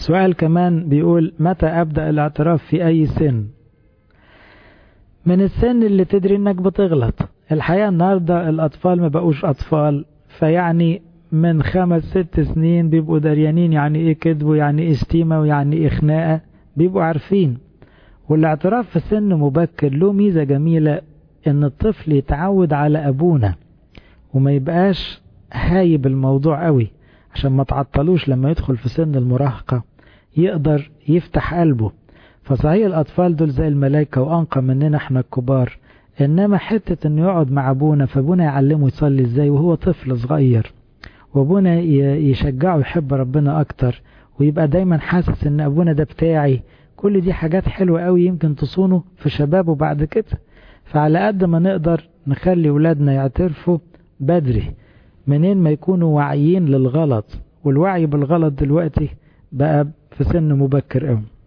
سؤال كمان بيقول متى أبدأ الاعتراف في أي سن؟ من السن اللي تدري انك بتغلط. الحقيقة النهاردة الأطفال ما بقوش أطفال، فيعني من 5-6 سنين بيبقوا دريانين يعني ايه كذب ويعني ايه شتيمة ويعني ايه خناقة، بيبقوا عارفين. والاعتراف في سن مبكر له ميزة جميلة، ان الطفل يتعود على أبونا وما يبقاش هايب الموضوع قوي، عشان ما تعطلوش لما يدخل في سن المراهقة يقدر يفتح قلبه. فصحيح الأطفال دول زي الملائكة وأنقى مننا احنا الكبار، إنما حتة إنه يقعد مع أبونا، فأبونا يعلمه يصلي إزاي وهو طفل صغير، وأبونا يشجعه يحب ربنا أكتر، ويبقى دايما حاسس إن أبونا ده بتاعي. كل دي حاجات حلوة قوي يمكن تصونه في شبابه بعد كده. فعلى قد ما نقدر نخلي ولادنا يعترفوا بدري، منين ما يكونوا واعيين للغلط، والوعي بالغلط دلوقتي بقى في سن مبكر قوي.